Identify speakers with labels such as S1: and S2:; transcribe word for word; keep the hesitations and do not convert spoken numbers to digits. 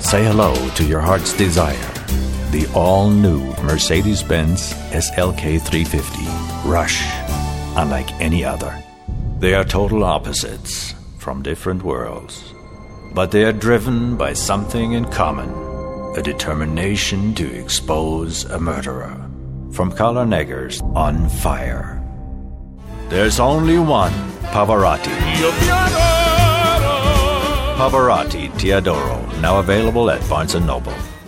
S1: Say hello to your heart's desire. The all-new Mercedes-Benz S L K three fifty Rush. Unlike any other. They are total opposites from different worlds. But they are driven by something in common. A determination to expose a murderer. From Karl Neger's On Fire. There's only one Pavarotti. Pavarotti Teodoro, now available at Barnes and Noble.